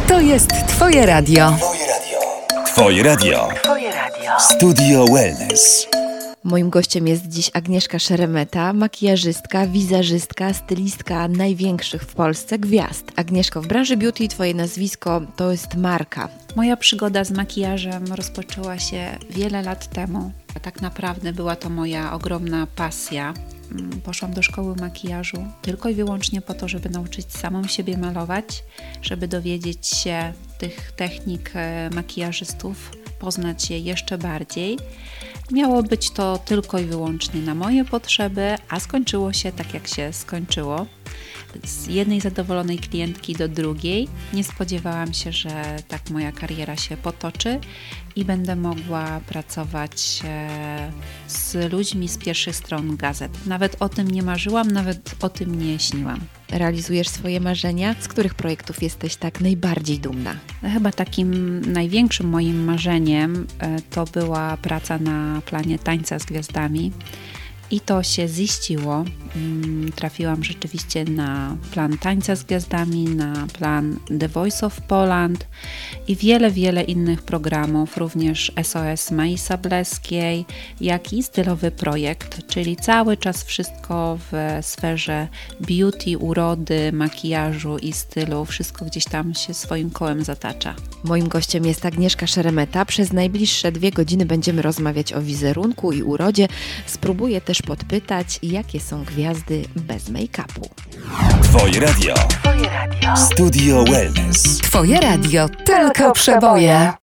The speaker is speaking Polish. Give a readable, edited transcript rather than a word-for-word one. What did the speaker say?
To jest Twoje radio. Twoje radio. Studio Wellness. Moim gościem jest dziś Agnieszka Szeremeta, makijażystka, wizerzystka, stylistka największych w Polsce gwiazd. Agnieszko, w branży beauty Twoje nazwisko to jest marka. Moja przygoda z makijażem rozpoczęła się wiele lat temu. Tak naprawdę była to moja ogromna pasja. Poszłam do szkoły makijażu tylko i wyłącznie po to, żeby nauczyć samą siebie malować, żeby dowiedzieć się tych technik makijażystów, poznać je jeszcze bardziej. Miało być to tylko i wyłącznie na moje potrzeby, a skończyło się tak, jak się skończyło. Z jednej zadowolonej klientki do drugiej. Nie spodziewałam się, że tak moja kariera się potoczy i będę mogła pracować z ludźmi z pierwszych stron gazet. Nawet o tym nie marzyłam, nawet o tym nie śniłam. Realizujesz swoje marzenia? Z których projektów jesteś tak najbardziej dumna? Chyba takim największym moim marzeniem to była praca na planie Tańca z Gwiazdami. I to się ziściło. Trafiłam rzeczywiście na plan Tańca z Gwiazdami, na plan The Voice of Poland i wiele innych programów, również SOS Mai Sableskiej, jak i stylowy projekt, czyli cały czas wszystko w sferze beauty, urody, makijażu i stylu. Wszystko gdzieś tam się swoim kołem zatacza. Moim gościem jest Agnieszka Szeremeta. Przez najbliższe 2 godziny będziemy rozmawiać o wizerunku i urodzie. Spróbuję też podpytać, jakie są gwiazdy bez make-upu. Twoje radio. Studio Wellness. Twoje radio, tylko przeboje.